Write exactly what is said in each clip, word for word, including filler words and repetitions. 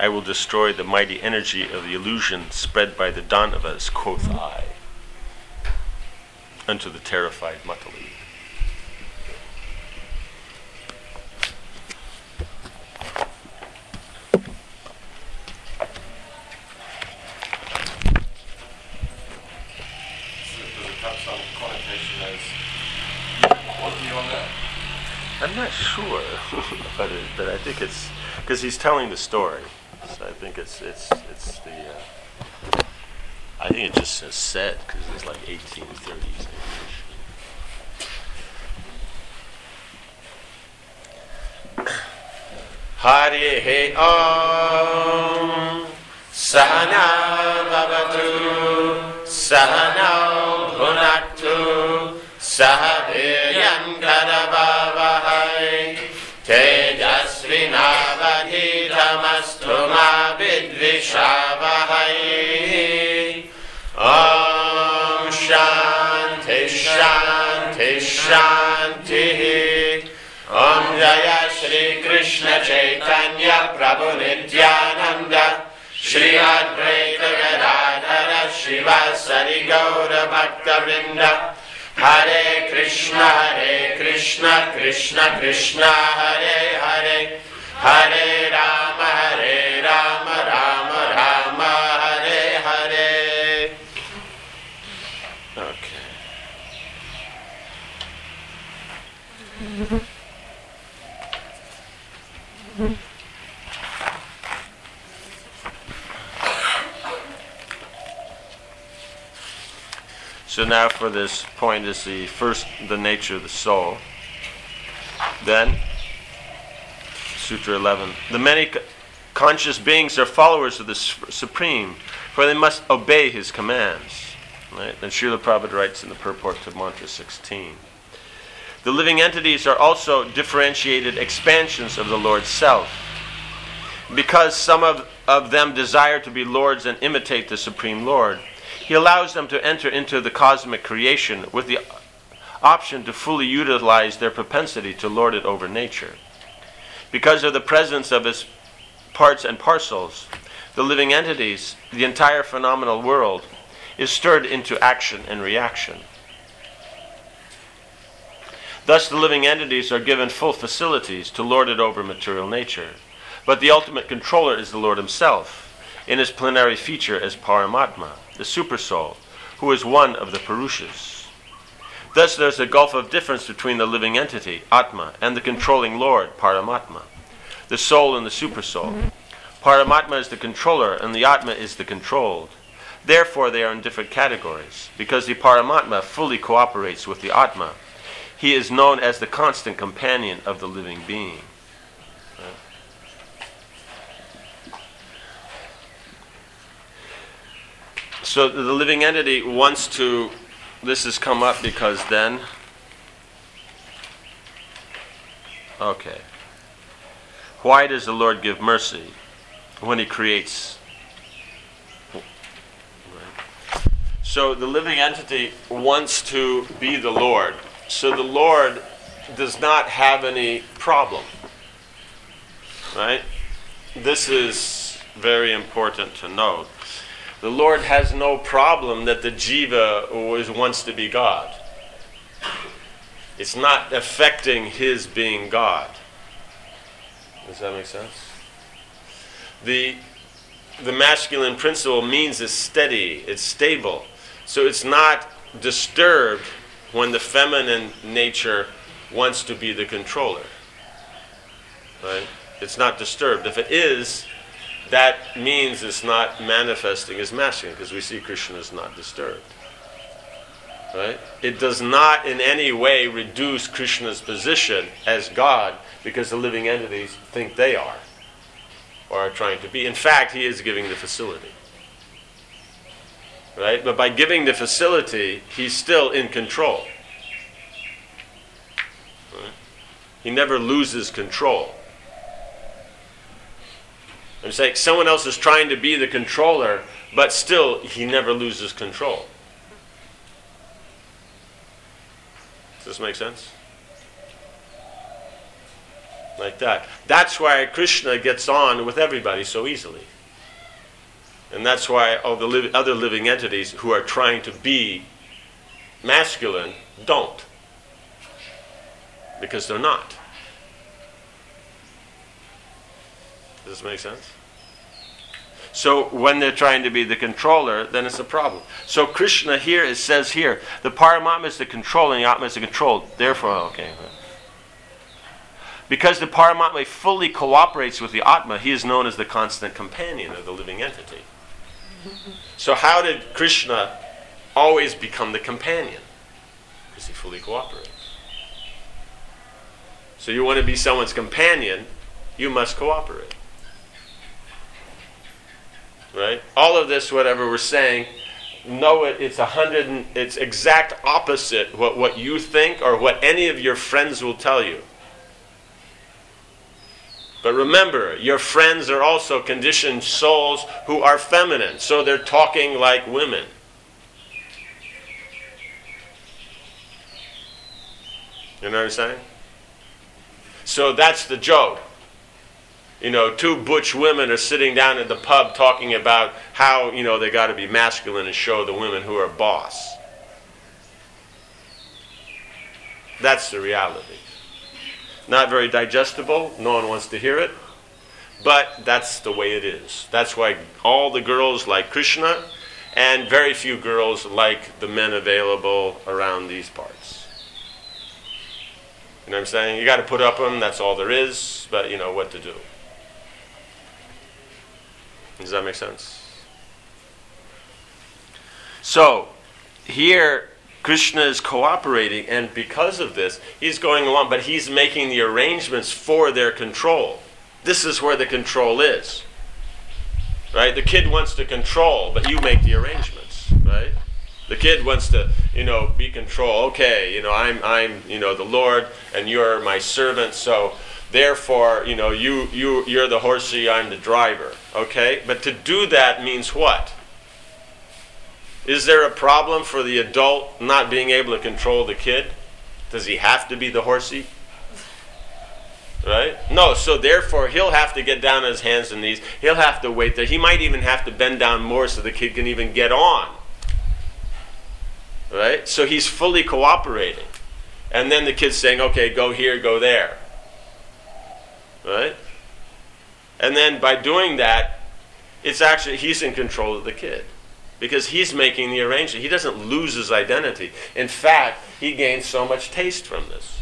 I will destroy the mighty energy of the illusion spread by the Danavas, quoth I, unto the terrified Matali. I'm not sure, but it, but I think it's because he's telling the story. So I think it's it's it's the. Uh, I think it just says said because it's like eighteen thirties English. Harihi Om Sahana Bhavatu Sahana Bhunaktu Sahaviryan Karavavahai Tejasvinavadhitamastu ma vidvishavahai. Om Shanti Shanti Shanti. Om Jaya Shri Krishna Chaitanya Prabhu Nityananda Shri Advaita Gadadhara Shivasari Gaura Bhakta Vrinda. Hare Krishna, Hare Krishna, Krishna Krishna, Hare Hare, Hare Rama, Hare Rama, Rama Rama, Hare Hare. Okay. So now for this point is the first, the nature of the soul. Then, Sutra eleven. The many co- conscious beings are followers of the su- Supreme, for they must obey His commands. Right? And Srila Prabhupada writes in the purport to Mantra sixteen. The living entities are also differentiated expansions of the Lord's self. Because some of, of them desire to be lords and imitate the Supreme Lord, He allows them to enter into the cosmic creation with the option to fully utilize their propensity to lord it over nature. Because of the presence of His parts and parcels, the living entities, the entire phenomenal world, is stirred into action and reaction. Thus the living entities are given full facilities to lord it over material nature. But the ultimate controller is the Lord Himself, in His plenary feature as Paramatma, the Supersoul, who is one of the Purushas. Thus there is a gulf of difference between the living entity, Atma, and the controlling Lord, Paramatma, the soul and the Supersoul. Paramatma is the controller and the Atma is the controlled. Therefore they are in different categories. Because the Paramatma fully cooperates with the Atma, he is known as the constant companion of the living being. So the living entity wants to, this has come up because then, okay. Why does the Lord give mercy when He creates? So the living entity wants to be the Lord. So the Lord does not have any problem. Right? This is very important to note. The Lord has no problem that the jiva always wants to be God. It's not affecting His being God. Does that make sense? The, the masculine principle means it's steady, it's stable. So it's not disturbed when the feminine nature wants to be the controller. Right? It's not disturbed. If it is, that means it's not manifesting as masculine, because we see Krishna is not disturbed. Right? It does not in any way reduce Krishna's position as God, because the living entities think they are, or are trying to be. In fact, He is giving the facility. Right? But by giving the facility, He's still in control. Right? He never loses control. I'm saying someone else is trying to be the controller, but still He never loses control. Does this make sense? Like that. That's why Krishna gets on with everybody so easily. And that's why all the li- other living entities who are trying to be masculine don't. Because they're not. Does this make sense? So when they're trying to be the controller, then it's a problem. So Krishna here, it says here, the Paramatma is the controlling, the Atma is the controlled. Therefore, okay. Because the Paramatma fully cooperates with the Atma, he is known as the constant companion of the living entity. So how did Krishna always become the companion? Because he fully cooperates. So you want to be someone's companion, you must cooperate. Right? All of this, whatever we're saying, know it, it's a hundred and, it's exact opposite what, what you think or what any of your friends will tell you. But remember, your friends are also conditioned souls who are feminine, so they're talking like women. You know what I'm saying? So that's the joke. You know, two butch women are sitting down at the pub talking about how, you know, they got to be masculine and show the women who are boss. That's the reality. Not very digestible. No one wants to hear it. But that's the way it is. That's why all the girls like Krishna and very few girls like the men available around these parts. You know what I'm saying? You got to put up with them. That's all there is. But you know what to do. Does that make sense? So, here, Krishna is cooperating, and because of this, he's going along, but he's making the arrangements for their control. This is where the control is. Right? The kid wants to control, but you make the arrangements, right? The kid wants to, you know, be control. Okay, you know, I'm, I'm, you know, the Lord, and you're my servant, so therefore, you know, you, you, you're the horsey, I'm the driver. Okay? But to do that means what? Is there a problem for the adult not being able to control the kid? Does he have to be the horsey? Right? No, so therefore he'll have to get down on his hands and knees. He'll have to wait there. He might even have to bend down more so the kid can even get on. Right? So he's fully cooperating. And then the kid's saying, okay, go here, go there. Right? And then by doing that, it's actually, he's in control of the kid. Because he's making the arrangement. He doesn't lose his identity. In fact, he gains so much taste from this.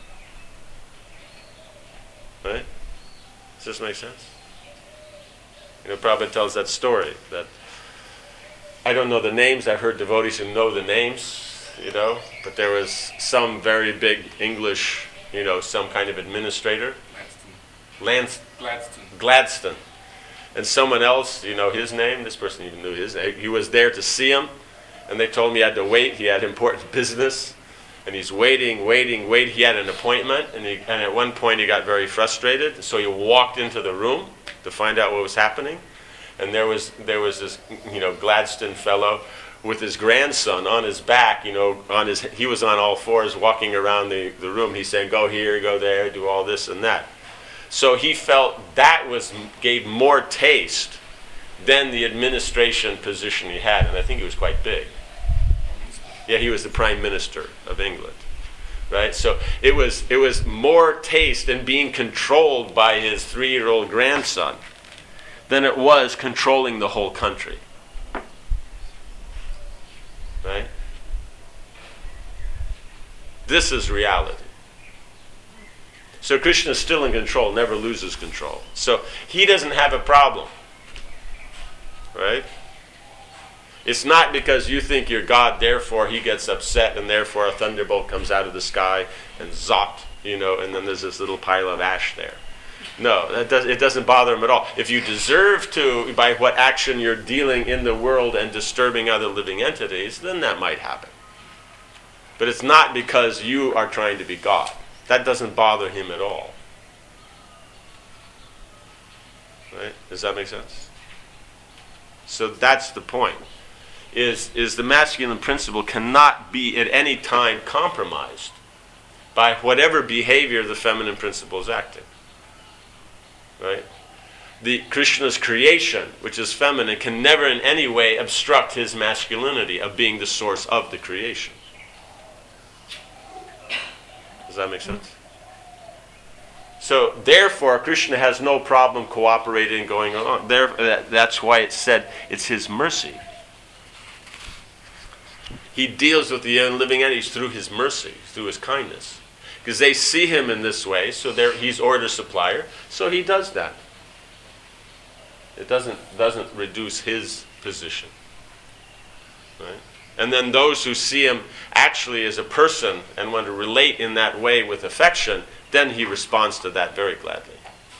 Right? Does this make sense? You know, Prabhupada tells that story that I don't know the names. I've heard devotees who know the names, you know, but there was some very big English, you know, some kind of administrator. Lance, Gladstone. Gladstone. And someone else, you know his name, this person even knew his name, he was there to see him, and they told him he had to wait, he had important business, and he's waiting, waiting, waiting, he had an appointment, and, he, and at one point he got very frustrated, so he walked into the room to find out what was happening, and there was there was this, you know, Gladstone fellow with his grandson on his back, you know, on his, he was on all fours walking around the, the room, he's saying, go here, go there, do all this and that. So he felt that was gave more taste than the administration position he had, and I think he was quite big. Yeah, he was the Prime Minister of England, right? So it was it was more taste in being controlled by his three-year-old grandson than it was controlling the whole country, right? This is reality. So Krishna is still in control, never loses control. So he doesn't have a problem. Right? It's not because you think you're God, therefore he gets upset, and therefore a thunderbolt comes out of the sky and zopped, you know, and then there's this little pile of ash there. No, that does, it doesn't bother him at all. If you deserve to, by what action you're dealing in the world and disturbing other living entities, then that might happen. But it's not because you are trying to be God. That doesn't bother him at all. Right? Does that make sense? So that's the point. Is, is the masculine principle cannot be at any time compromised by whatever behavior the feminine principle is acting. right? The Krishna's creation, which is feminine, can never in any way obstruct his masculinity of being the source of the creation. Does that make sense? So, therefore, Krishna has no problem cooperating and going along. There, that, that's why it's said it's his mercy. He deals with the living entities through his mercy, through his kindness. Because they see him in this way, so he's order supplier, so he does that. It doesn't, doesn't reduce his position. Right? And then those who see him actually as a person and want to relate in that way with affection, then he responds to that very gladly.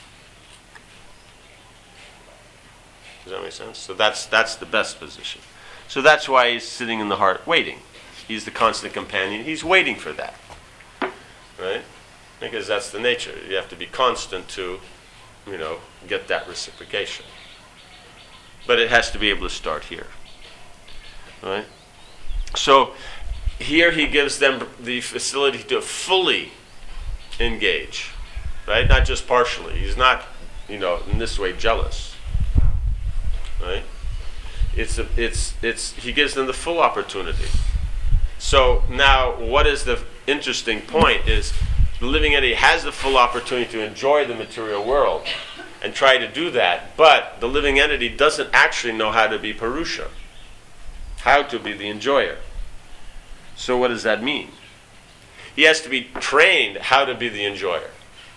Does that make sense? So that's that's the best position. So that's why he's sitting in the heart waiting. He's the constant companion. He's waiting for that. Right? Because that's the nature. You have to be constant to, you know, get that reciprocation. But it has to be able to start here. Right? So here he gives them the facility to fully engage. Right? Not just partially. He's not, you know, in this way jealous. Right? It's a, it's it's he gives them the full opportunity. So now what is the interesting point is the living entity has the full opportunity to enjoy the material world and try to do that, but the living entity doesn't actually know how to be Purusha, how to be the enjoyer. So what does that mean? He has to be trained how to be the enjoyer.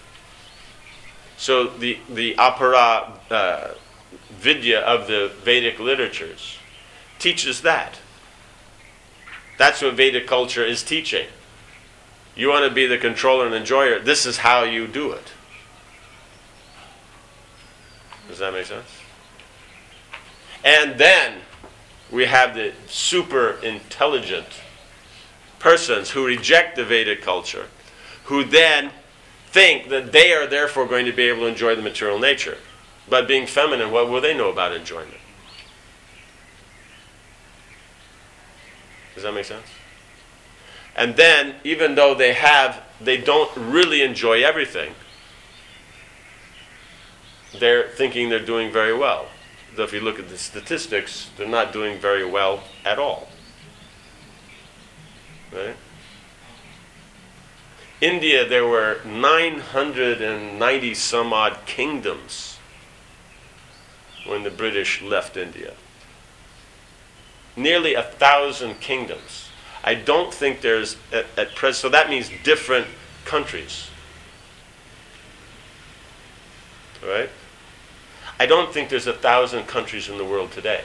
So the, the apara uh, vidya of the Vedic literatures teaches that. That's what Vedic culture is teaching. You want to be the controller and enjoyer, this is how you do it. Does that make sense? And then we have the super intelligent persons who reject the Vedic culture, who then think that they are therefore going to be able to enjoy the material nature. But being feminine, what will they know about enjoyment? Does that make sense? And then, even though they have, they don't really enjoy everything, they're thinking they're doing very well. Though if you look at the statistics, they're not doing very well at all. Right? India, there were nine hundred ninety some odd kingdoms when the British left India. Nearly a thousand kingdoms. I don't think there's, at, at present, so that means different countries. Right? I don't think there's a thousand countries in the world today.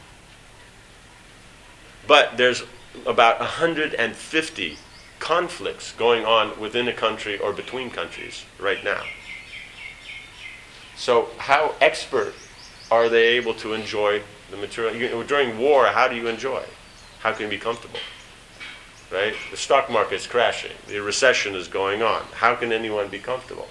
But there's about one hundred fifty conflicts going on within a country or between countries right now. So how expert are they able to enjoy the material? You, during war, how do you enjoy? How can you be comfortable? Right? The stock market's crashing. The recession is going on. How can anyone be comfortable?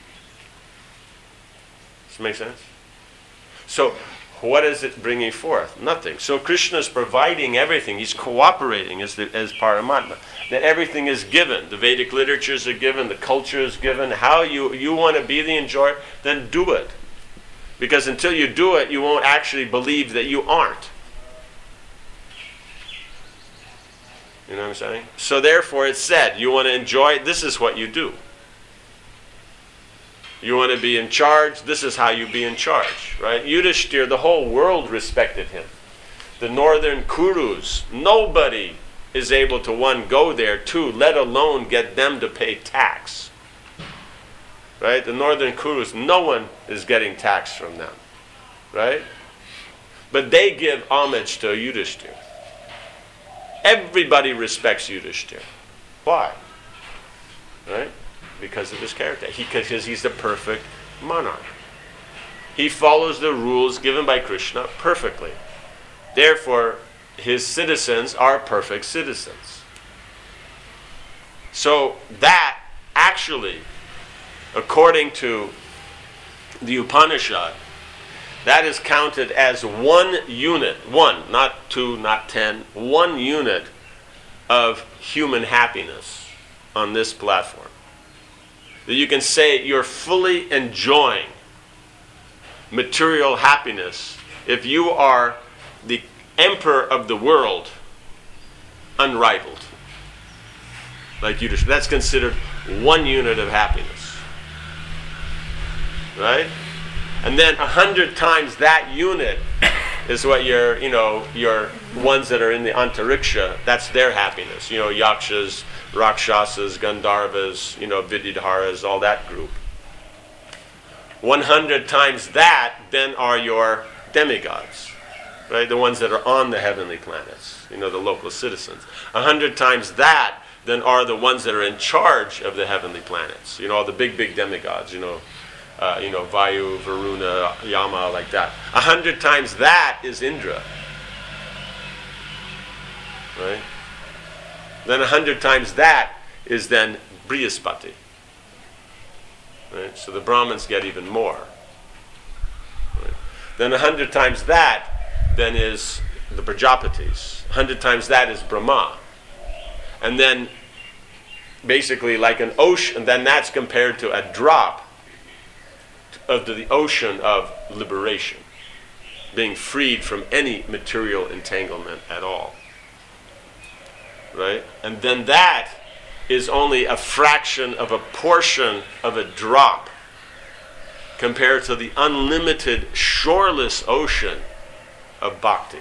Does this make sense? So what is it bringing forth? Nothing. So Krishna is providing everything. He's cooperating as, the, as Paramatma. That everything is given. The Vedic literatures are given. The culture is given. How you, you want to be the enjoyer, then do it. Because until you do it, you won't actually believe that you aren't. You know what I'm saying? So therefore it's said, you want to enjoy, this is what you do. You want to be in charge, this is how you be in charge. Right? Yudhishthira, the whole world respected him. The northern Kurus, nobody is able to, one, go there, two, let alone get them to pay tax. Right? The northern Kurus, no one is getting tax from them. Right? But they give homage to Yudhishthira. Everybody respects Yudhishthira. Why? Right? Because of his character. He, because he's the perfect monarch. He follows the rules given by Krishna perfectly. Therefore, his citizens are perfect citizens. So that actually, according to the Upanishad, that is counted as one unit, one, not two, not ten, one unit of human happiness on this platform. That you can say you're fully enjoying material happiness, if you are the emperor of the world, unrivaled. Like you, that's considered one unit of happiness. Right? And then a hundred times that unit is what your, you know, your ones that are in the antariksha, that's their happiness. You know, yakshas, rakshasas, gandharvas, you know, vidyadharas, all that group. one hundred times that then are your demigods, right? The ones that are on the heavenly planets, you know, the local citizens. one hundred times that then are the ones that are in charge of the heavenly planets, you know, all the big, big demigods, you know, uh, you know, Vayu, Varuna, Yama, like that. one hundred times that is Indra, right? Then one hundred times that is then Brihaspati. Right? So the Brahmins get even more. Right? Then a hundred times that then is the Prajapatis. A hundred times that is Brahma. And then basically like an ocean, and then that's compared to a drop of the ocean of liberation, being freed from any material entanglement at all. Right? And then that is only a fraction of a portion of a drop compared to the unlimited shoreless ocean of bhakti.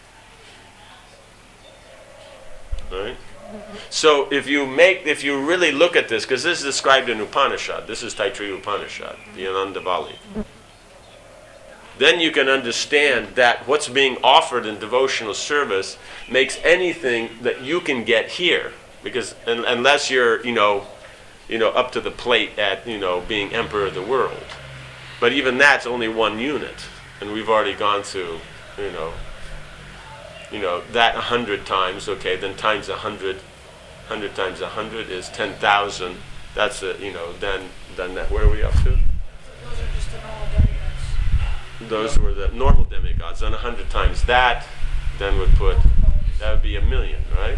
Right? So if you make, if you really look at this, because this is described in Upanishad, this is Taittiriya Upanishad, the Anandavali, then you can understand that what's being offered in devotional service makes anything that you can get here. Because un- unless you're, you know, you know, up to the plate at, you know, being emperor of the world, but even that's only one unit, and we've already gone to, you know, you know that a hundred times. Okay, then times a hundred, hundred times a hundred is ten thousand. That's a, you know, then then that where are we up to? Those are just the normal demigods. Those were the normal demigods. Then a hundred times that, then would put that would be a million, right?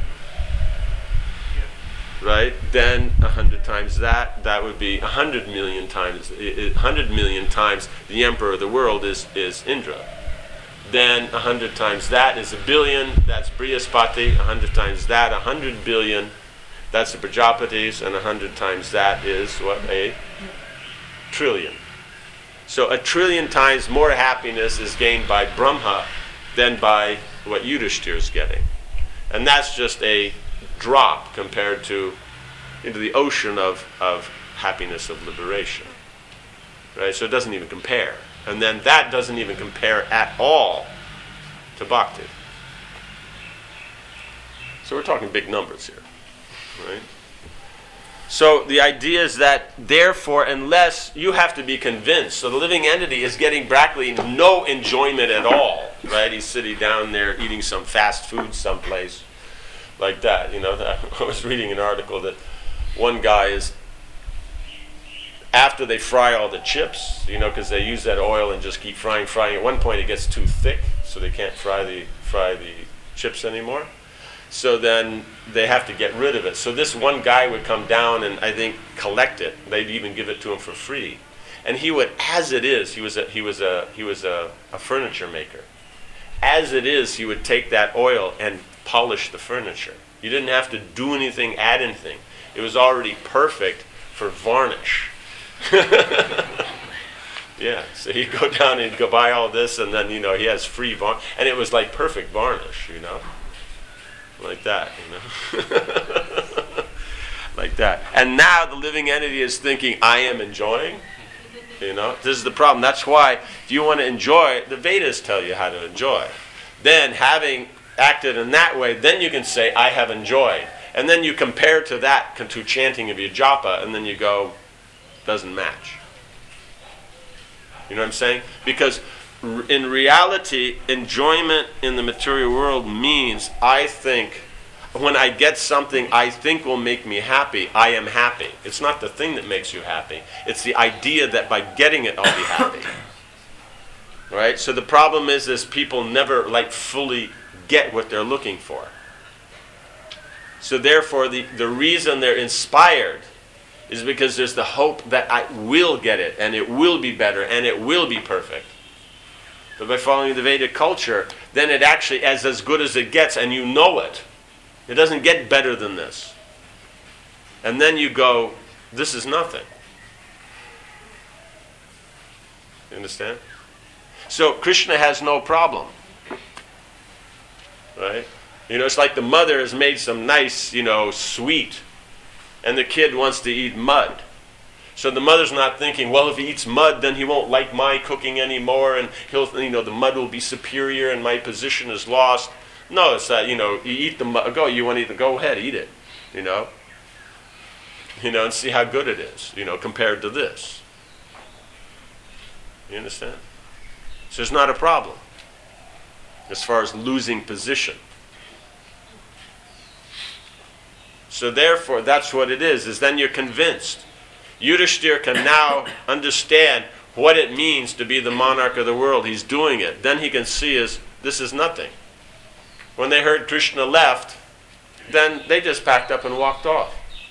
Right? Then a hundred times that, that would be a hundred million times, a hundred million times the emperor of the world is, is Indra. Then a hundred times that is a billion, that's Brihaspati. A hundred times that, a hundred billion, that's the Prajapatis. And a hundred times that is what? A trillion. So a trillion times more happiness is gained by Brahma than by what Yudhishthira is getting. And that's just a drop compared to into the ocean of, of happiness of liberation. Right? So it doesn't even compare. And then that doesn't even compare at all to bhakti. So we're talking big numbers here. Right? So the idea is that therefore, unless you have to be convinced, so the living entity is getting practically no enjoyment at all. Right? He's sitting down there eating some fast food someplace. Like that, you know. I was reading an article that one guy is, after they fry all the chips, you know, because they use that oil and just keep frying, frying. At one point, it gets too thick, so they can't fry the fry the chips anymore. So then they have to get rid of it. So this one guy would come down and I think collect it. They'd even give it to him for free, and he would, as it is, he was a he was a he was a, a furniture maker. As it is, he would take that oil and polish the furniture. You didn't have to do anything, add anything. It was already perfect for varnish. Yeah, so he'd go down and he'd go buy all this, and then, you know, he has free varnish. And it was like perfect varnish, you know. Like that, you know. Like that. And now the living entity is thinking, I am enjoying. You know, this is the problem. That's why if you want to enjoy, the Vedas tell you how to enjoy. Then having acted in that way, then you can say, I have enjoyed. And then you compare to that, to chanting of your japa, and then you go, doesn't match. You know what I'm saying? Because in reality, enjoyment in the material world means I think, when I get something I think will make me happy, I am happy. It's not the thing that makes you happy. It's the idea that by getting it, I'll be happy. Right? So the problem is, is people never like fully get what they're looking for. So therefore, the, the reason they're inspired is because there's the hope that I will get it, and it will be better, and it will be perfect. But by following the Vedic culture, then it actually is as good as it gets, and you know it. It doesn't get better than this. And then you go, this is nothing. You understand? So Krishna has no problem. Right? You know, it's like the mother has made some nice, you know, sweet, and the kid wants to eat mud. So the mother's not thinking, well, if he eats mud, then he won't like my cooking anymore, and he'll, you know, the mud will be superior, and my position is lost. No, it's that, you know, you eat the mud. Go, you want to eat it? Go ahead, eat it. You know, you know, and see how good it is. You know, compared to this. You understand? So it's not a problem as far as losing position. So therefore, that's what it is. Is then you're convinced. Yudhishthira can now understand what it means to be the monarch of the world. He's doing it. Then he can see is this is nothing. When they heard Krishna left, then they just packed up and walked off.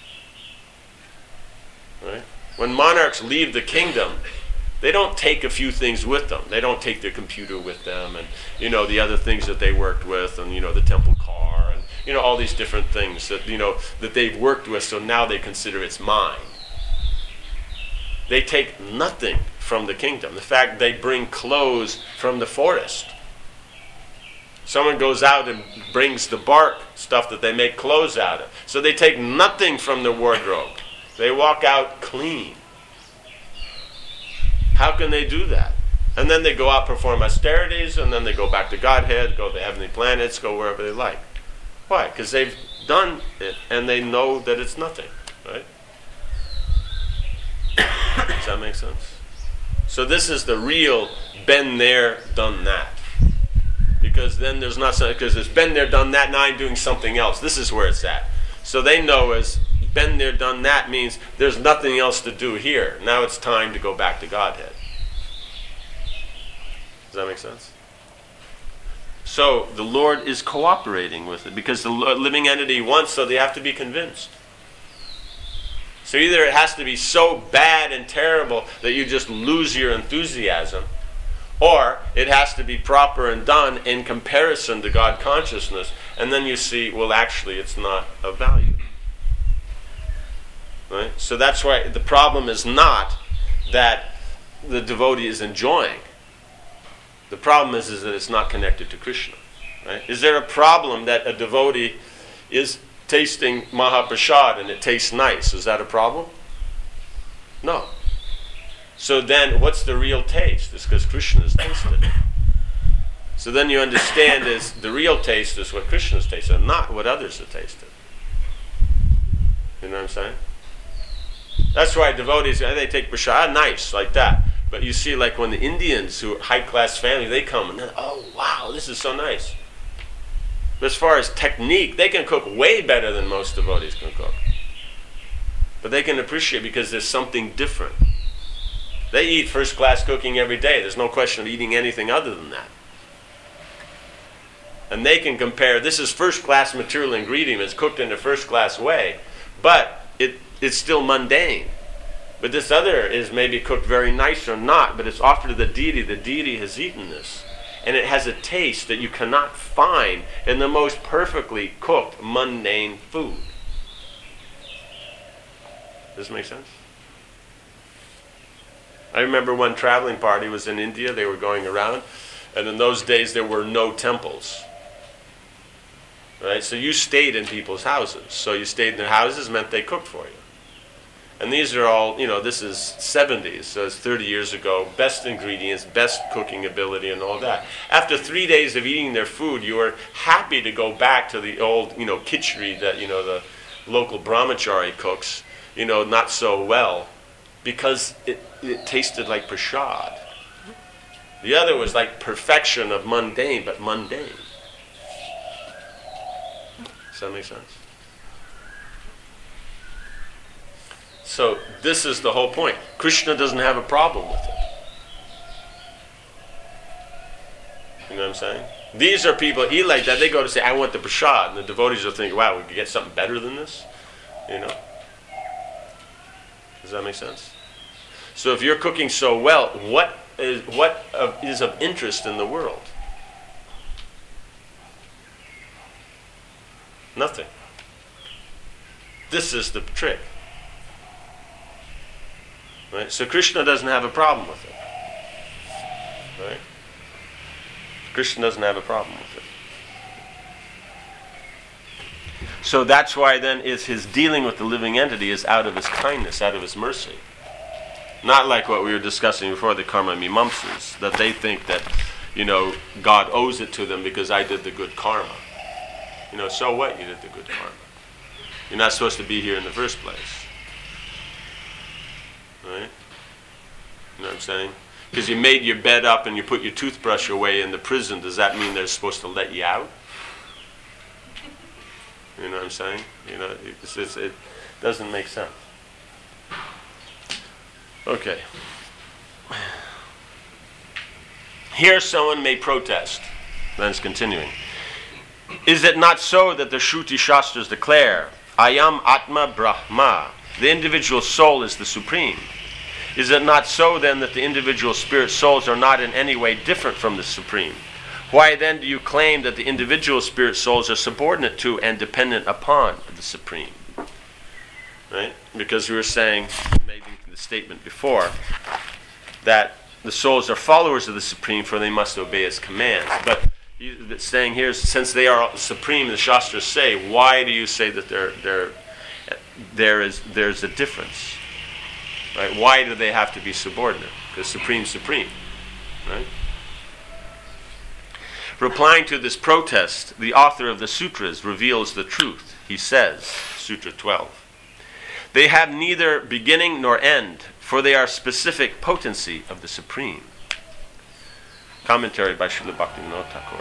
Right? When monarchs leave the kingdom, they don't take a few things with them. They don't take their computer with them, and you know the other things that they worked with, and you know the temple car, and you know all these different things that you know that they've worked with. So now they consider it's mine. They take nothing from the kingdom. In fact, they bring clothes from the forest. Someone goes out and brings the bark stuff that they make clothes out of. So they take nothing from the wardrobe. They walk out clean. How can they do that? And then they go out, perform austerities, and then they go back to Godhead, go to the heavenly planets, go wherever they like. Why? Because they've done it, and they know that it's nothing, right? Does that make sense? So this is the real been there, done that. Because then there's not something, because it's been there, done that, now I'm doing something else. This is where it's at. So they know as been there, done that means there's nothing else to do here. Now it's time to go back to Godhead. Does that make sense? So the Lord is cooperating with it because the living entity wants, so they have to be convinced. So either it has to be so bad and terrible that you just lose your enthusiasm, or it has to be proper and done in comparison to God consciousness, and then you see, well, actually, it's not of value. Right? So that's why the problem is not that the devotee is enjoying. The problem is, is that it's not connected to Krishna. Right? Is there a problem that a devotee is tasting Mahaprasad and it tastes nice? Is that a problem? No. So then what's the real taste? It's because Krishna has tasted it. So then you understand is the real taste is what Krishna has tasted, not what others have tasted. You know what I'm saying? That's why devotees, they take prasad, nice, like that. But you see, like when the Indians, who are high-class family, they come and then, oh, wow, this is so nice. But as far as technique, they can cook way better than most devotees can cook. But they can appreciate because there's something different. They eat first-class cooking every day. There's no question of eating anything other than that. And they can compare, this is first-class material ingredient, it's cooked in a first-class way, but it, it's still mundane. But this other is maybe cooked very nice or not, but it's offered to the deity. The deity has eaten this. And it has a taste that you cannot find in the most perfectly cooked, mundane food. Does this make sense? I remember one traveling party was in India. They were going around. And in those days, there were no temples. Right? So you stayed in people's houses. So you stayed in their houses meant they cooked for you. And these are all, you know, this is seventies, so it's thirty years ago, best ingredients, best cooking ability and all that. After three days of eating their food, you are happy to go back to the old, you know, khichdi that, you know, the local brahmachari cooks, you know, not so well, because it, it tasted like prasad. The other was like perfection of mundane, but mundane. Does that make sense? So this is the whole point. Krishna doesn't have a problem with it. You know what I'm saying? These are people, he like that, they go to say, I want the prasad, and the devotees will think, wow, we could get something better than this? You know? Does that make sense? So if you're cooking so well, what is what of, is of interest in the world? Nothing. This is the trick. Right? So Krishna doesn't have a problem with it. Right? Krishna doesn't have a problem with it. So that's why then is his dealing with the living entity is out of his kindness, out of his mercy. Not like what we were discussing before, the karma mimamsas, that they think that, you know, God owes it to them because I did the good karma. You know, so what? You did the good karma. You're not supposed to be here in the first place. Right? You know what I'm saying? Because you made your bed up and you put your toothbrush away in the prison, does that mean they're supposed to let you out? You know what I'm saying? You know, it's, it's, it doesn't make sense. Okay. Here someone may protest. Then it's continuing. Is it not so that the Shruti Shastras declare, Ayam Atma Brahma, the individual soul is the supreme? Is it not so then that the individual spirit souls are not in any way different from the supreme? Why then do you claim that the individual spirit souls are subordinate to and dependent upon the supreme? Right? Because we were saying, maybe the statement before, that the souls are followers of the supreme, for they must obey his commands. But he's saying here, since they are supreme, the Shastras say, why do you say that there, there, there is there's a difference? Right? Why do they have to be subordinate? Because supreme's supreme. Right? Replying to this protest, the author of the sutras reveals the truth. He says, Sutra twelve, they have neither beginning nor end, for they are specific potency of the supreme. Commentary by Srila Bhaktivinoda Thakur.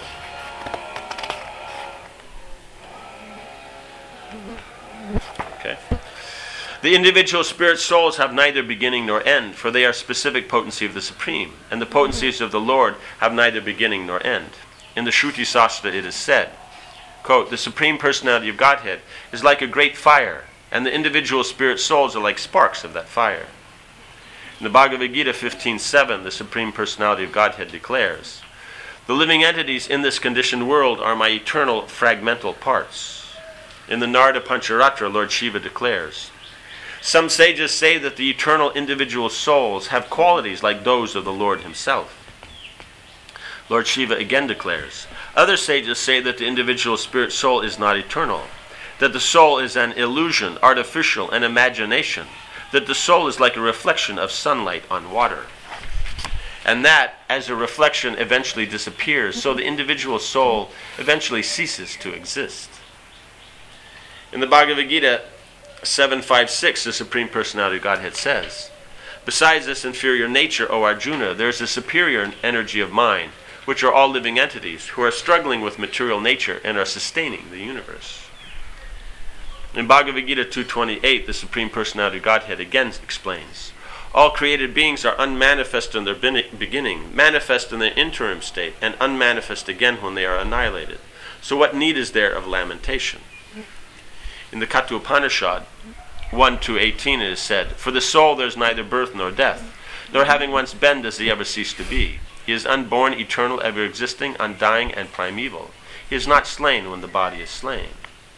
Okay. The individual spirit souls have neither beginning nor end, for they are specific potency of the supreme, and the potencies of the Lord have neither beginning nor end. In the Shruti Sastra it is said, quote, the Supreme Personality of Godhead is like a great fire, and the individual spirit souls are like sparks of that fire. In the Bhagavad Gita fifteen seven, the Supreme Personality of Godhead declares, the living entities in this conditioned world are my eternal fragmental parts. In the Narada Pancharatra, Lord Shiva declares, some sages say that the eternal individual souls have qualities like those of the Lord himself. Lord Shiva again declares, other sages say that the individual spirit soul is not eternal, that the soul is an illusion, artificial, an imagination, that the soul is like a reflection of sunlight on water, and that, as a reflection eventually disappears, so the individual soul eventually ceases to exist. In the Bhagavad Gita seven five six, the Supreme Personality of Godhead says, besides this inferior nature, O Arjuna, there is a superior energy of mind, which are all living entities who are struggling with material nature and are sustaining the universe. In Bhagavad Gita two twenty-eight, the Supreme Personality of Godhead again explains, all created beings are unmanifest in their beginning, manifest in their interim state, and unmanifest again when they are annihilated. So what need is there of lamentation? In the Katha Upanishad one two eighteen it is said, for the soul there is neither birth nor death, nor having once been does he ever cease to be. He is unborn, eternal, ever existing, undying, and primeval. He is not slain when the body is slain.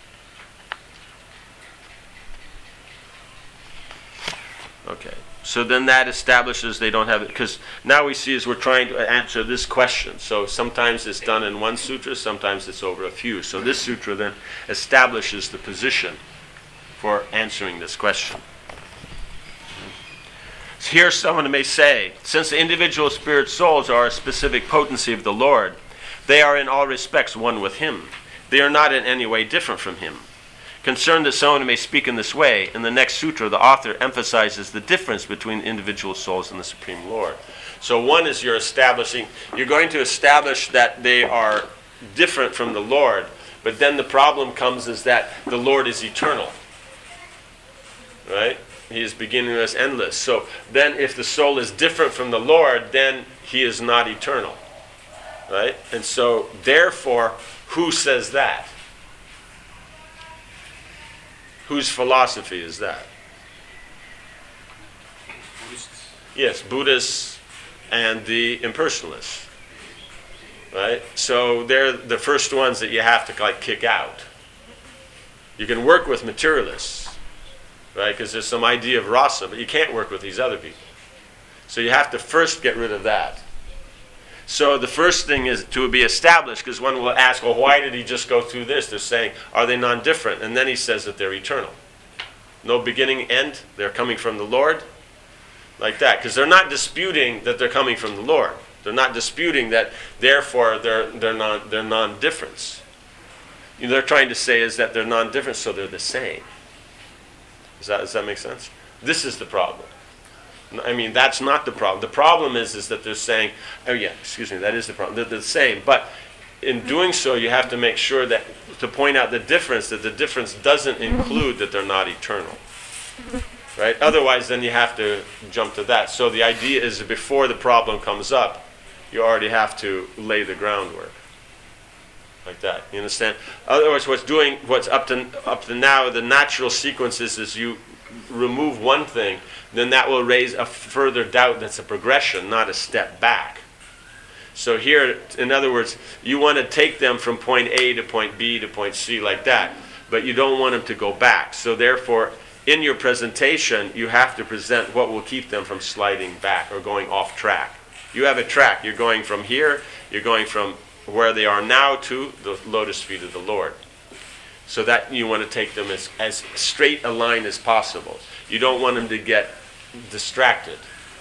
Okay, so then that establishes they don't have it, because now we see as we're trying to answer this question. So sometimes it's done in one sutra, sometimes it's over a few. So this sutra then establishes the position for answering this question. Here someone may say, since the individual spirit souls are a specific potency of the Lord, they are in all respects one with him. They are not in any way different from him. Concerned that someone may speak in this way, in the next sutra the author emphasizes the difference between individual souls and the Supreme Lord. So one is you're establishing, you're going to establish that they are different from the Lord, but then the problem comes is that the Lord is eternal. Right? He is beginningless, endless. So then if the soul is different from the Lord, then he is not eternal. Right? And so therefore, who says that? Whose philosophy is that? Buddhists. Yes, Buddhists, and the impersonalists. Right? So they're the first ones that you have to like kick out. You can work with materialists, right? Because there's some idea of rasa, but you can't work with these other people. So you have to first get rid of that. So the first thing is to be established, because one will ask, well, why did he just go through this? They're saying, are they non-different? And then he says that they're eternal. No beginning, end. They're coming from the Lord. Like that. Because they're not disputing that they're coming from the Lord. They're not disputing that, therefore, they're, they're, non, they're non-difference. You know, they're trying to say is that they're non-different, so they're the same. Does that, does that make sense? This is the problem. I mean, that's not the problem. The problem is, is that they're saying, oh yeah, excuse me, that is the problem. They're the same. But in doing so, you have to make sure that, to point out the difference, that the difference doesn't include that they're not eternal. Right? Otherwise, then you have to jump to that. So the idea is that before the problem comes up, you already have to lay the groundwork. Like that. You understand? Otherwise, what's doing, what's up to up to now, the natural sequence is, is you remove one thing, then that will raise a further doubt that's a progression, not a step back. So here, in other words, you want to take them from point A to point B to point C like that, but you don't want them to go back. So therefore, in your presentation, you have to present what will keep them from sliding back or going off track. You have a track. You're going from here, you're going from where they are now to the lotus feet of the Lord. So that you want to take them as, as straight a line as possible. You don't want them to get distracted.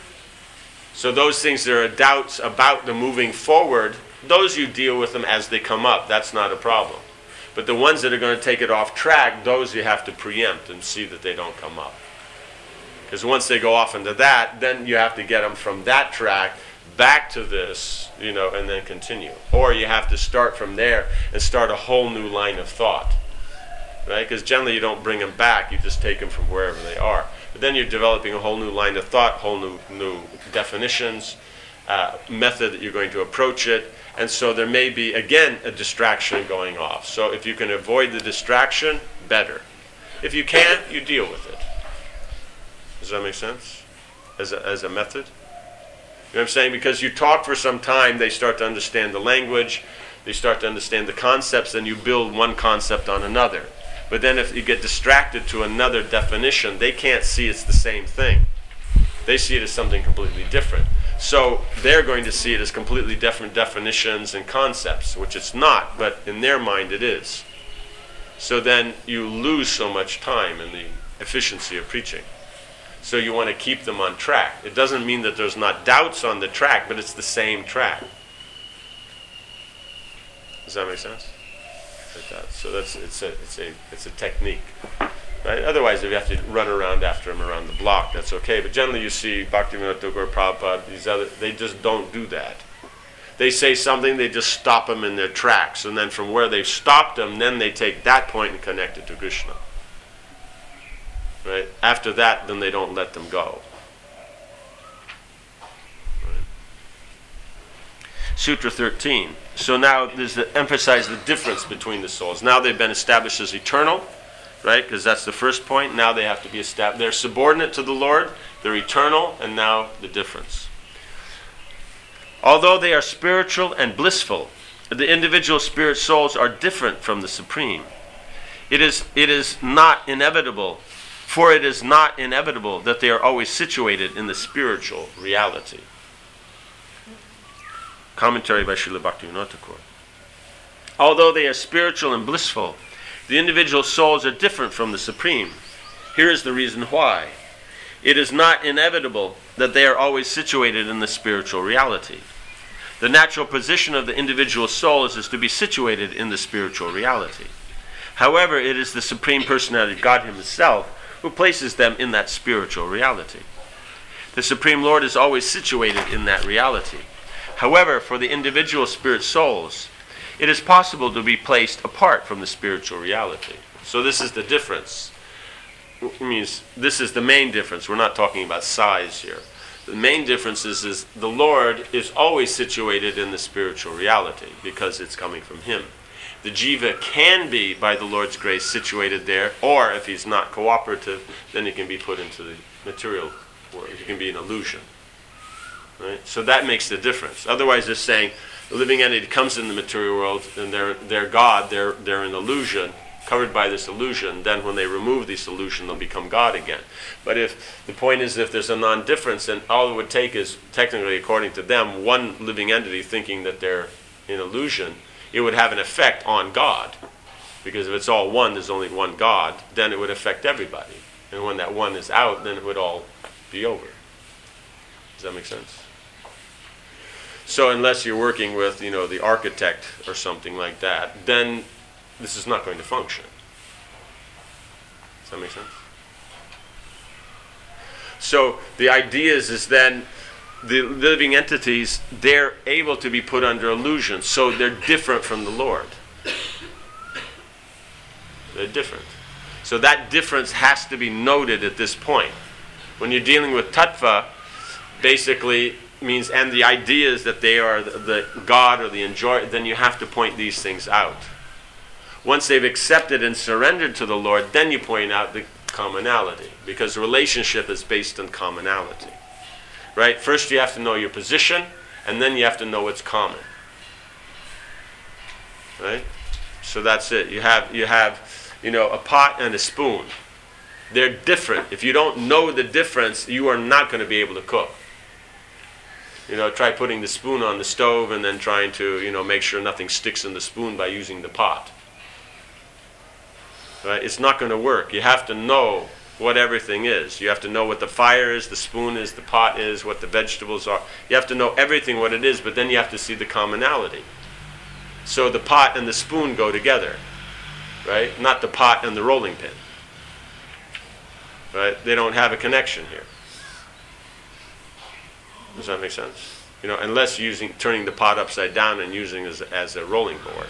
So those things, there are doubts about the moving forward, those you deal with them as they come up. That's not a problem. But the ones that are going to take it off track, those you have to preempt and see that they don't come up. Because once they go off into that, then you have to get them from that track back to this, you know, and then continue. Or you have to start from there and start a whole new line of thought. Right? Because generally you don't bring them back, you just take them from wherever they are. But then you're developing a whole new line of thought, whole new new definitions, uh, method that you're going to approach it. And so there may be, again, a distraction going off. So if you can avoid the distraction, better. If you can't, you deal with it. Does that make sense? As a, as a method? You know what I'm saying? Because you talk for some time, they start to understand the language, they start to understand the concepts, and you build one concept on another. But then if you get distracted to another definition, they can't see it's the same thing. They see it as something completely different. So they're going to see it as completely different definitions and concepts, which it's not, but in their mind it is. So then you lose so much time in the efficiency of preaching. So you want to keep them on track. It doesn't mean that there's not doubts on the track, but it's the same track. Does that make sense? Like that. So that's it's a it's a it's a technique. Right? Otherwise, if you have to run around after them around the block, that's okay. But generally, you see Bhaktivinoda Thakur, Prabhupada, these other, they just don't do that. They say something, they just stop them in their tracks, and then from where they've stopped them, then they take that point and connect it to Krishna. Right? After that, then they don't let them go. Right? Sutra thirteen. So now there's to emphasize the difference between the souls. Now they've been established as eternal, right? Because that's the first point. Now they have to be established. They're subordinate to the Lord. They're eternal, and now the difference. Although they are spiritual and blissful, the individual spirit souls are different from the Supreme. It is, it is not inevitable, for it is not inevitable that they are always situated in the spiritual reality. Commentary by Srila Bhaktivinoda Thakur. Although they are spiritual and blissful, the individual souls are different from the Supreme. Here is the reason why. It is not inevitable that they are always situated in the spiritual reality. The natural position of the individual souls is to be situated in the spiritual reality. However, it is the Supreme Personality of God Himself who places them in that spiritual reality. The Supreme Lord is always situated in that reality. However, for the individual spirit souls, it is possible to be placed apart from the spiritual reality. So this is the difference. It means this is the main difference. We're not talking about size here. The main difference is, is the Lord is always situated in the spiritual reality because it's coming from Him. The jiva can be, by the Lord's grace, situated there, or if he's not cooperative, then he can be put into the material world. It can be an illusion. Right? So that makes the difference. Otherwise, it's saying the living entity comes in the material world and they're, they're God, they're, they're an illusion, covered by this illusion. Then when they remove this illusion, they'll become God again. But if the point is, if there's a non-difference, then all it would take is, technically, according to them, one living entity thinking that they're in illusion, it would have an effect on God. Because if it's all one, there's only one God, then it would affect everybody. And when that one is out, then it would all be over. Does that make sense? So unless you're working with, you know, the architect or something like that, then this is not going to function. Does that make sense? So the idea is, is then the living entities, they're able to be put under illusion, so they're different from the Lord. They're different. So that difference has to be noted at this point. When you're dealing with tattva, basically means, and the idea is that they are the, the God or the enjoyer, then you have to point these things out. Once they've accepted and surrendered to the Lord, then you point out the commonality, because relationship is based on commonality. Right? First you have to know your position, and then you have to know what's common. Right? So that's it. You have you have you know a pot and a spoon. They're different. If you don't know the difference, you are not going to be able to cook. You know, try putting the spoon on the stove and then trying to, you know, make sure nothing sticks in the spoon by using the pot. Right? It's not going to work. You have to know what everything is. You have to know what the fire is, the spoon is, the pot is, what the vegetables are. You have to know everything what it is, but then you have to see the commonality. So the pot and the spoon go together, right? Not the pot and the rolling pin. Right? They don't have a connection here. Does that make sense? You know, unless using turning the pot upside down and using it as, as a rolling board.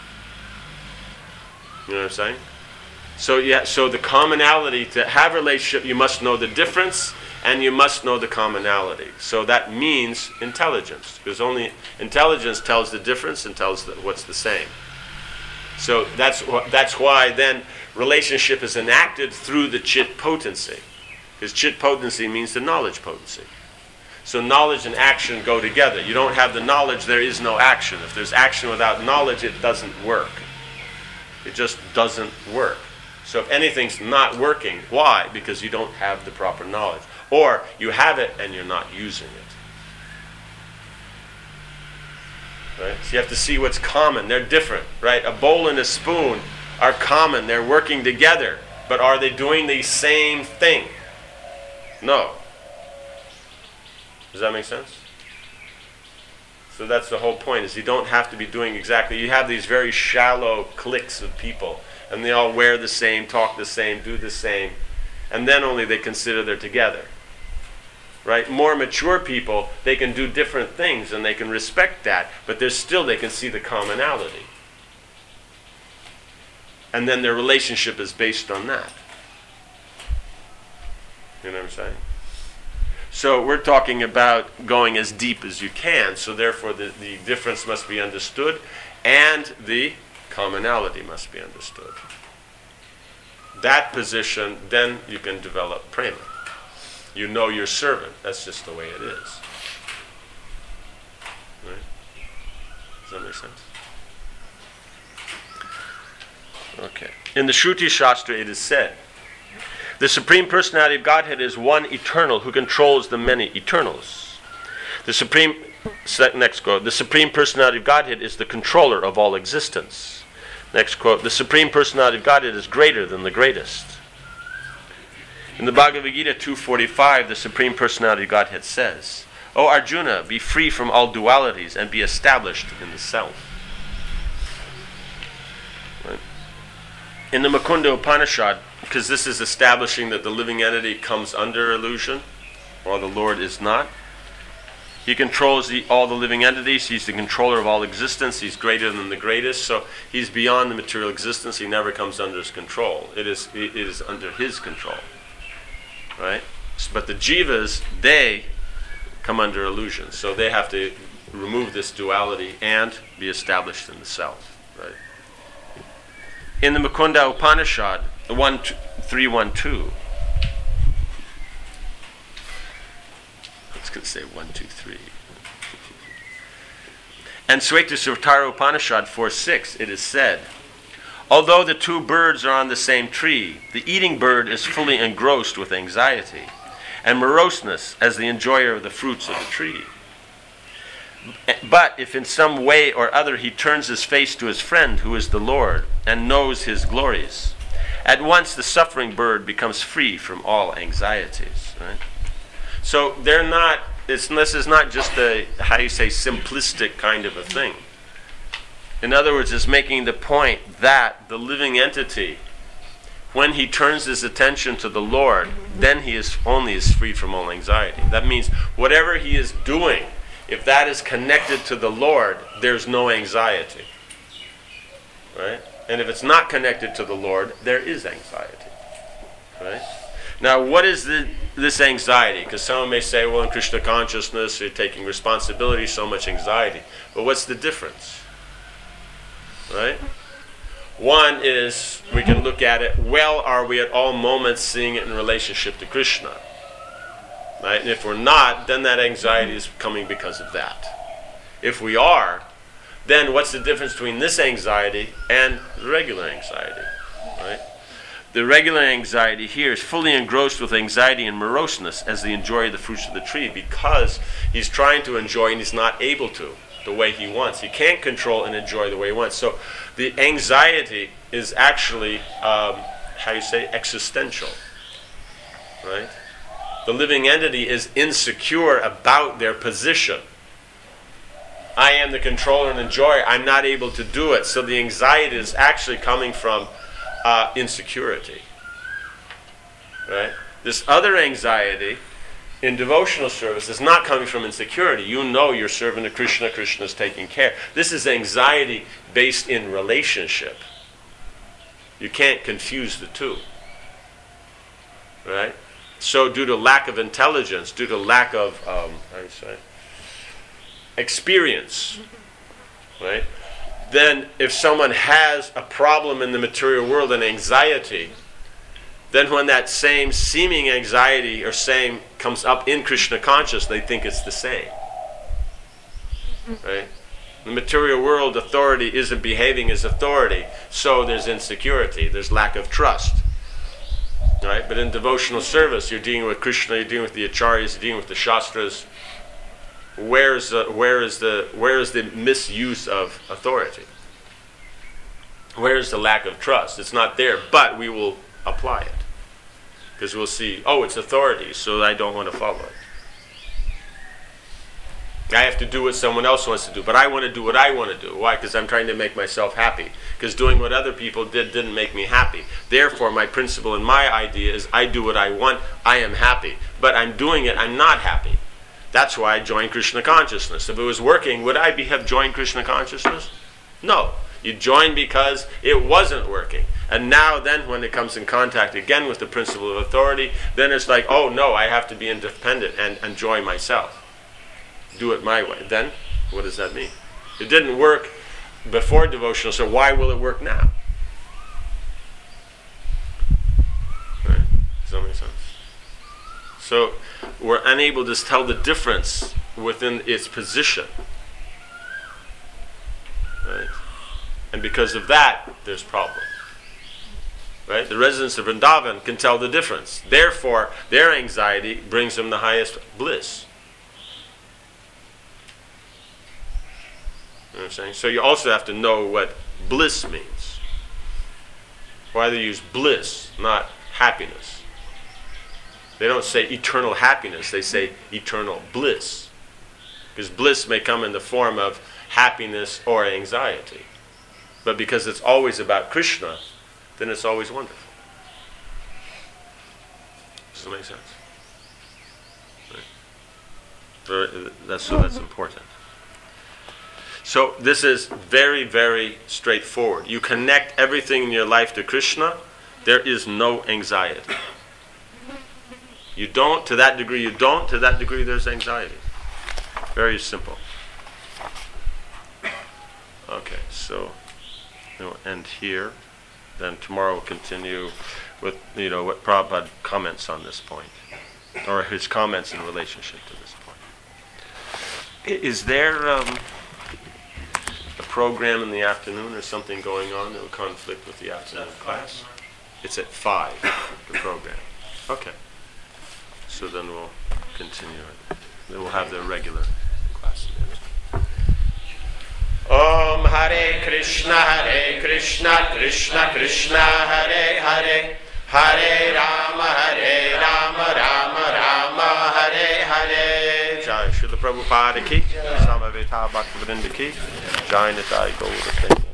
You know what I'm saying? So yeah, so the commonality, to have a relationship, you must know the difference and you must know the commonality. So that means intelligence, because only intelligence tells the difference and tells the, what's the same. So that's wh- that's why then relationship is enacted through the chit potency, because chit potency means the knowledge potency. So knowledge and action go together. You don't have the knowledge, there is no action. If there's action without knowledge, it doesn't work. It just doesn't work. So if anything's not working, why? Because you don't have the proper knowledge. Or you have it and you're not using it. Right? So you have to see what's common. They're different, right? A bowl and a spoon are common. They're working together. But are they doing the same thing? No. Does that make sense? So that's the whole point, is you don't have to be doing exactly, you have these very shallow cliques of people, and they all wear the same, talk the same, do the same, and then only they consider they're together. Right? More mature people, they can do different things, and they can respect that, but there's still, they can see the commonality. And then their relationship is based on that. You know what I'm saying? So we're talking about going as deep as you can, so therefore the, the difference must be understood and the commonality must be understood. That position, then you can develop prema. You know your servant. That's just the way it is. Right? Does that make sense? Okay. In the Shruti Shastra it is said, the Supreme Personality of Godhead is one eternal who controls the many eternals. The Supreme, next quote, the Supreme Personality of Godhead is the controller of all existence. Next quote, the Supreme Personality of Godhead is greater than the greatest. In the Bhagavad Gita two forty-five, the Supreme Personality of Godhead says, O Arjuna, be free from all dualities and be established in the self. Right? In the Mukunda Upanishad, because this is establishing that the living entity comes under illusion, while the Lord is not. He controls the, all the living entities. He's the controller of all existence. He's greater than the greatest. So he's beyond the material existence. He never comes under his control. It is, it is under his control. Right? But the jivas, they come under illusion. So they have to remove this duality and be established in the self. Right? In the Mukunda Upanishad, the one three one two. Let's was going to say one, two, three. And Svetasvatara Upanishad four six, it is said, although the two birds are on the same tree, the eating bird is fully engrossed with anxiety and moroseness as the enjoyer of the fruits of the tree. But if in some way or other he turns his face to his friend, who is the Lord, and knows his glories, at once the suffering bird becomes free from all anxieties. Right? So they're not, it's, this is not just a, how you say, simplistic kind of a thing. In other words, it's making the point that the living entity, when he turns his attention to the Lord, then he is only is freed from all anxiety. That means whatever he is doing, if that is connected to the Lord, there's no anxiety. Right? And if it's not connected to the Lord, there is anxiety. Right? Now, what is the, this anxiety? Because someone may say, well, in Krishna consciousness, you're taking responsibility, so much anxiety. But what's the difference? Right? One is, we can look at it, well, are we at all moments seeing it in relationship to Krishna? Right? And if we're not, then that anxiety is coming because of that. If we are, then what's the difference between this anxiety and the regular anxiety? Right? The regular anxiety here is fully engrossed with anxiety and moroseness as the enjoyer of the fruits of the tree, because he's trying to enjoy and he's not able to the way he wants. He can't control and enjoy the way he wants. So the anxiety is actually, um, how you say, existential. Right? The living entity is insecure about their position. I am the controller and enjoyer. I'm not able to do it. So the anxiety is actually coming from uh, insecurity. Right? This other anxiety in devotional service is not coming from insecurity. You know you're serving to Krishna. Krishna is taking care. This is anxiety based in relationship. You can't confuse the two. Right? So due to lack of intelligence, due to lack of um, how do you say, experience, right? Then if someone has a problem in the material world and anxiety, then when that same seeming anxiety or same comes up in Krishna consciousness, they think it's the same. Right? The material world, authority isn't behaving as authority, so there's insecurity, there's lack of trust. Right? But in devotional service, you're dealing with Krishna, you're dealing with the acharyas, you're dealing with the shastras. Where is the, where is the, where is the misuse of authority? Where is the lack of trust? It's not there, but we will apply it. Because we'll see, oh, it's authority, so I don't want to follow it. I have to do what someone else wants to do, but I want to do what I want to do. Why? Because I'm trying to make myself happy. Because doing what other people did didn't make me happy. Therefore, my principle and my idea is I do what I want, I am happy. But I'm doing it, I'm not happy. That's why I joined Krishna consciousness. If it was working, would I be, have joined Krishna consciousness? No. You joined because it wasn't working. And now then when it comes in contact again with the principle of authority, then it's like, oh no, I have to be independent and enjoy myself. Do it my way. Then, what does that mean? It didn't work before devotional, so why will it work now? Right? Does that make sense? So, we're unable to tell the difference within its position. Right? And because of that, there's problem. Right? The residents of Vrindavan can tell the difference. Therefore, their anxiety brings them the highest bliss. You know what I'm saying? So you also have to know what bliss means. Why they use bliss, not happiness. They don't say eternal happiness, they say eternal bliss. Because bliss may come in the form of happiness or anxiety. But because it's always about Krishna, then it's always wonderful. Does that make sense? Right. That's, so that's important. So this is very, very straightforward. You connect everything in your life to Krishna, there is no anxiety. You don't, to that degree you don't, to that degree there's anxiety. Very simple. Okay, so we'll end here. Then tomorrow we'll continue with, you know, what Prabhupada comments on this point, or his comments in relationship to this point. Is there um, a program in the afternoon or something going on that will conflict with the afternoon class? It's at five, the program. Okay. So then we'll continue it. Then we'll have the regular class. Om Hare Krishna, Hare Krishna, Krishna Krishna, Hare Hare, Hare Rama, Hare Rama, Rama Rama, Hare Hare. Jai Srila Prabhupada ki, Samaveta Bhaktivinoda ki, Jai Nitai Gaura Premanande.